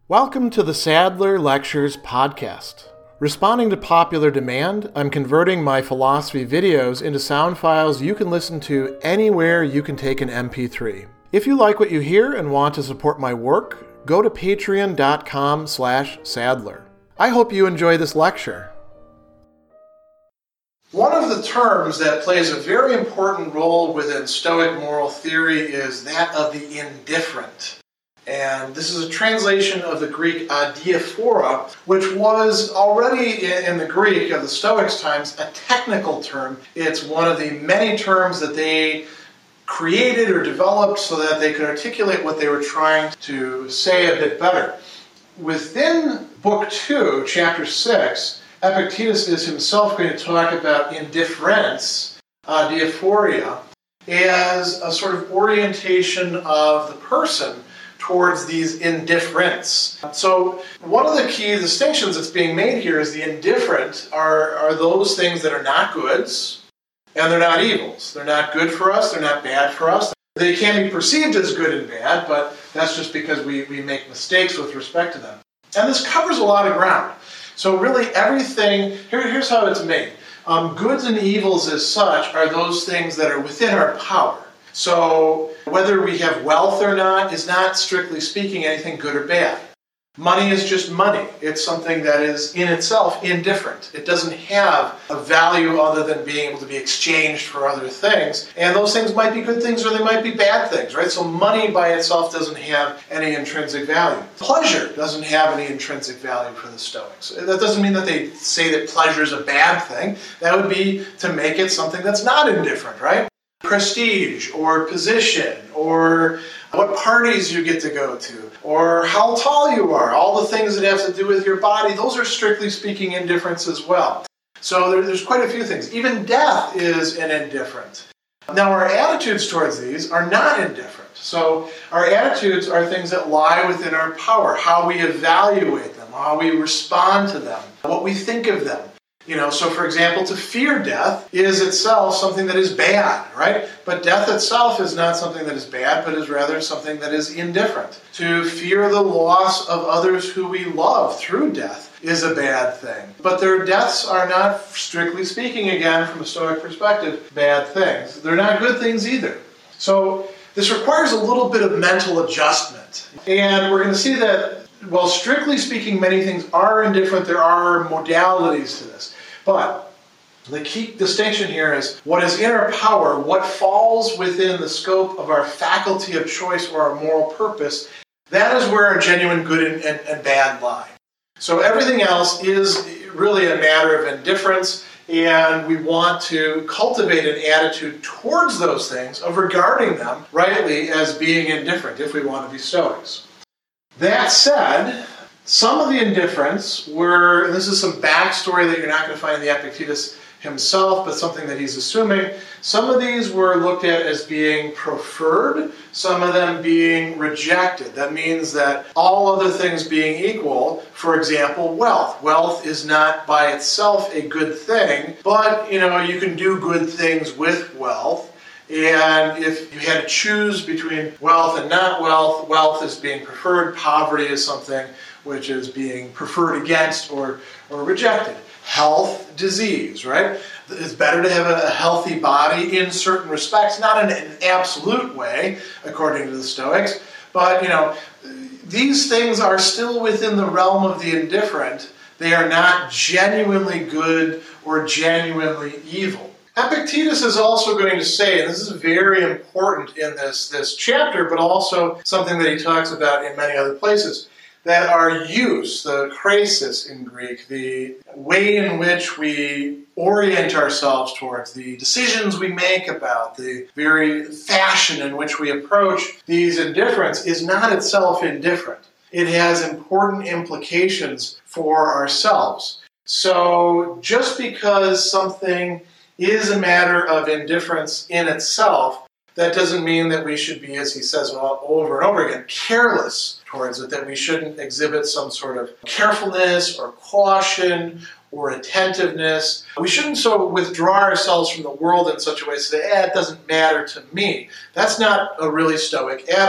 Welcome to the Sadler Lectures podcast. Responding to popular demand, I'm converting my philosophy videos into sound files you can listen to anywhere you can take an MP3. If you like what you hear and want to support my work, go to patreon.com/Sadler. I hope you enjoy this lecture. One of the terms that plays a very important role within Stoic moral theory is that of the indifferent. And this is a translation of the Greek adiaphora, which was already in the Greek of the Stoics' times a technical term. It's one of the many terms that they created or developed so that they could articulate what they were trying to say a bit better. Within Book 2, Chapter 6, Epictetus is himself going to talk about indifference, adiaphoria, as a sort of orientation of the person towards these indifferents. So one of the key distinctions that's being made here is the indifferent are those things that are not goods and they're not evils. They're not good for us, they're not bad for us. They can be perceived as good and bad, but that's just because we make mistakes with respect to them. And this covers a lot of ground. So really everything, here's how it's made. Goods and evils as such are those things that are within our power. So whether we have wealth or not is not, strictly speaking, anything good or bad. Money is just money. It's something that is in itself indifferent. It doesn't have a value other than being able to be exchanged for other things. And those things might be good things or they might be bad things, right? So money by itself doesn't have any intrinsic value. Pleasure doesn't have any intrinsic value for the Stoics. That doesn't mean that they say that pleasure is a bad thing. That would be to make it something that's not indifferent, right? Prestige or position or what parties you get to go to or how tall you are, all the things that have to do with your body, those are strictly speaking indifference as well. So there's quite a few things. Even death is an indifferent. Now our attitudes towards these are not indifferent. So our attitudes are things that lie within our power, how we evaluate them, how we respond to them, what we think of them. So for example, to fear death is itself something that is bad, right? But death itself is not something that is bad, but is rather something that is indifferent. To fear the loss of others who we love through death is a bad thing. But their deaths are not, strictly speaking, again, from a Stoic perspective, bad things. They're not good things either. So this requires a little bit of mental adjustment. And we're going to see that, well, strictly speaking, many things are indifferent. There are modalities to this. But the key distinction here is what is in our power, what falls within the scope of our faculty of choice or our moral purpose, that is where our genuine good and bad lie. So everything else is really a matter of indifference, and we want to cultivate an attitude towards those things of regarding them rightly as being indifferent if we want to be Stoics. That said, some of the indifference were, and this is some backstory that you're not going to find in the Epictetus himself, but something that he's assuming. Some of these were looked at as being preferred, some of them being rejected. That means that all other things being equal, for example, wealth. Wealth is not by itself a good thing, but you can do good things with wealth. And if you had to choose between wealth and not wealth, wealth is being preferred, poverty is something which is being preferred against or rejected. Health, disease, right? It's better to have a healthy body in certain respects, not in an absolute way, according to the Stoics, but these things are still within the realm of the indifferent. They are not genuinely good or genuinely evil. Epictetus is also going to say, and this is very important in this chapter, but also something that he talks about in many other places, that our use, the chresis in Greek, the way in which we orient ourselves towards, the decisions we make about, the very fashion in which we approach these indifferents is not itself indifferent. It has important implications for ourselves. So just because something is a matter of indifference in itself, that doesn't mean that we should be, as he says over and over again, careless towards it, that we shouldn't exhibit some sort of carefulness or caution or attentiveness. We shouldn't so withdraw ourselves from the world in such a way to say, it doesn't matter to me. That's not a really Stoic attitude.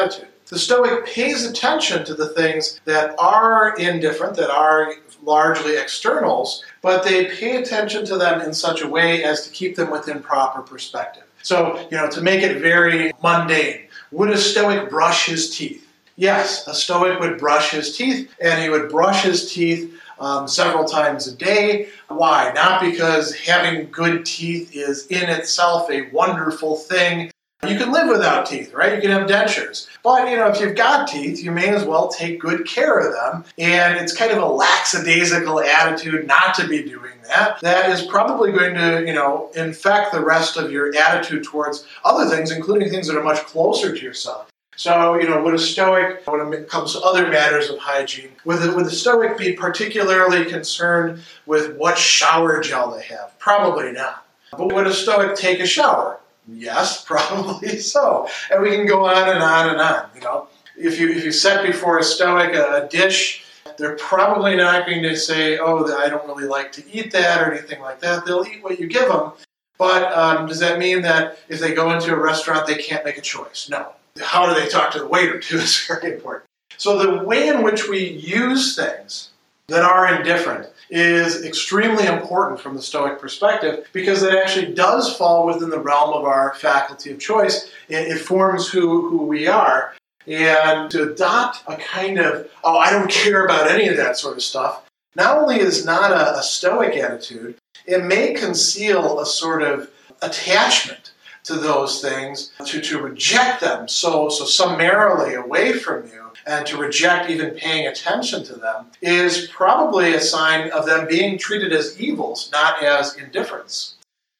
The Stoic pays attention to the things that are indifferent, that are largely externals, but they pay attention to them in such a way as to keep them within proper perspective. So, to make it very mundane, would a Stoic brush his teeth? Yes, a Stoic would brush his teeth, and he would brush his teeth several times a day. Why? Not because having good teeth is in itself a wonderful thing. You can live without teeth, right? You can have dentures. But, if you've got teeth, you may as well take good care of them. And it's kind of a lackadaisical attitude not to be doing that. That is probably going to, infect the rest of your attitude towards other things, including things that are much closer to yourself. So, would a Stoic, when it comes to other matters of hygiene, would the Stoic be particularly concerned with what shower gel they have? Probably not. But would a Stoic take a shower? Yes, probably so. And we can go on and on and on. If you set before a Stoic a dish, they're probably not going to say, oh, I don't really like to eat that or anything like that. They'll eat what you give them. But does that mean that if they go into a restaurant, they can't make a choice? No. How do they talk to the waiter, too, is very important. So the way in which we use things that are indifferent is extremely important from the Stoic perspective because it actually does fall within the realm of our faculty of choice. It forms who we are. And to adopt a kind of, I don't care about any of that sort of stuff, not only is not a Stoic attitude, it may conceal a sort of attachment to those things, to reject them so summarily away from you, and to reject even paying attention to them, is probably a sign of them being treated as evils, not as indifference.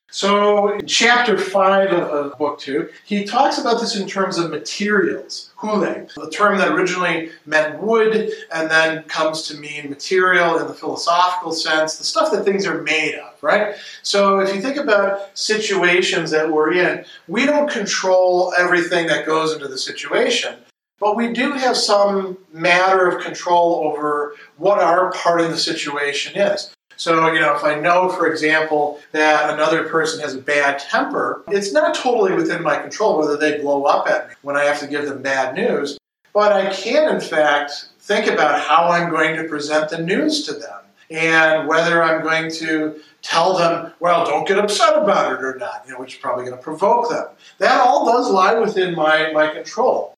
So in chapter 5 of book 2, he talks about this in terms of materials, hule, a term that originally meant wood and then comes to mean material in the philosophical sense, the stuff that things are made of, right? So if you think about situations that we're in, we don't control everything that goes into the situation, but we do have some matter of control over what our part in the situation is. So, if I know, for example, that another person has a bad temper, it's not totally within my control whether they blow up at me when I have to give them bad news, but I can, in fact, think about how I'm going to present the news to them and whether I'm going to tell them, well, don't get upset about it or not, which is probably going to provoke them. That all does lie within my control.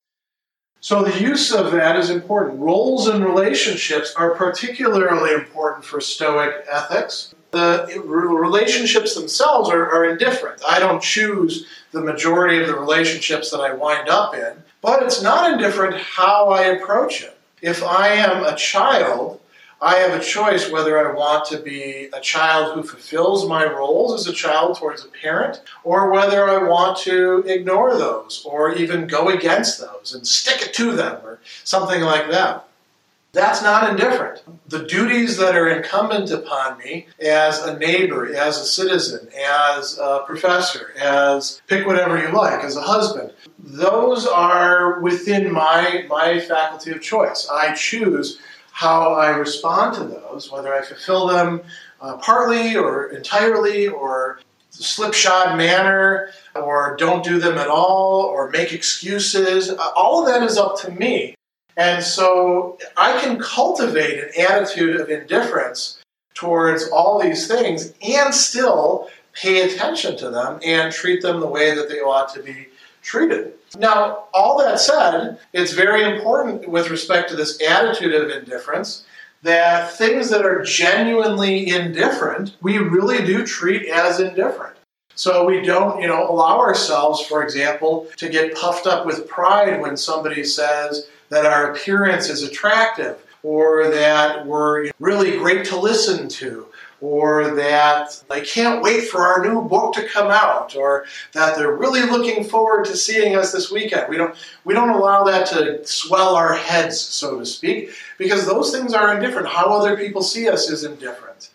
So the use of that is important. Roles and relationships are particularly important for Stoic ethics. The relationships themselves are indifferent. I don't choose the majority of the relationships that I wind up in, but it's not indifferent how I approach it. If I am a child, I have a choice whether I want to be a child who fulfills my roles as a child towards a parent, or whether I want to ignore those, or even go against those and stick it to them, or something like that. That's not indifferent. The duties that are incumbent upon me as a neighbor, as a citizen, as a professor, as pick whatever you like, as a husband, those are within my faculty of choice. I choose how I respond to those, whether I fulfill them partly or entirely or slipshod manner or don't do them at all or make excuses. All of that is up to me. And so I can cultivate an attitude of indifference towards all these things and still pay attention to them and treat them the way that they ought to be treated. Now, all that said, it's very important with respect to this attitude of indifference that things that are genuinely indifferent, we really do treat as indifferent. So we don't, allow ourselves, for example, to get puffed up with pride when somebody says that our appearance is attractive or that we're really great to listen to, or that they can't wait for our new book to come out, or that they're really looking forward to seeing us this weekend. We don't allow that to swell our heads, so to speak, because those things are indifferent. How other people see us is indifferent.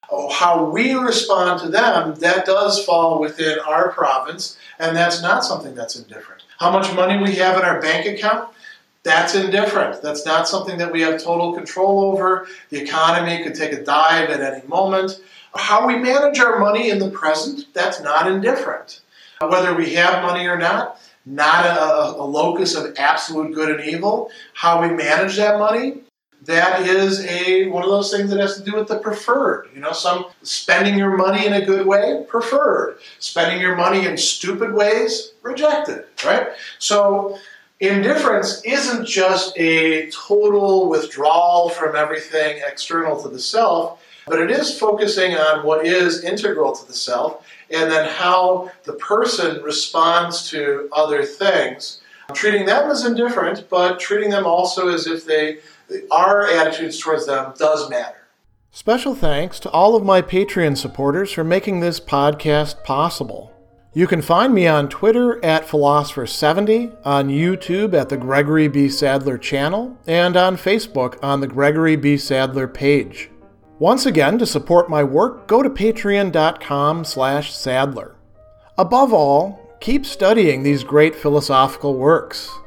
How we respond to them, that does fall within our province, and that's not something that's indifferent. How much money we have in our bank account, that's indifferent. That's not something that we have total control over. The economy could take a dive at any moment. How we manage our money in the present, that's not indifferent. Whether we have money or not, not a locus of absolute good and evil. How we manage that money, that is one of those things that has to do with the preferred. Some spending your money in a good way, preferred. Spending your money in stupid ways, rejected, right? So indifference isn't just a total withdrawal from everything external to the self, but it is focusing on what is integral to the self, and then how the person responds to other things, treating them as indifferent, but treating them also as if our attitudes towards them does matter. Special thanks to all of my Patreon supporters for making this podcast possible. You can find me on Twitter at Philosopher70, on YouTube at the Gregory B. Sadler channel, and on Facebook on the Gregory B. Sadler page. Once again, to support my work, go to patreon.com/Sadler. Above all, keep studying these great philosophical works.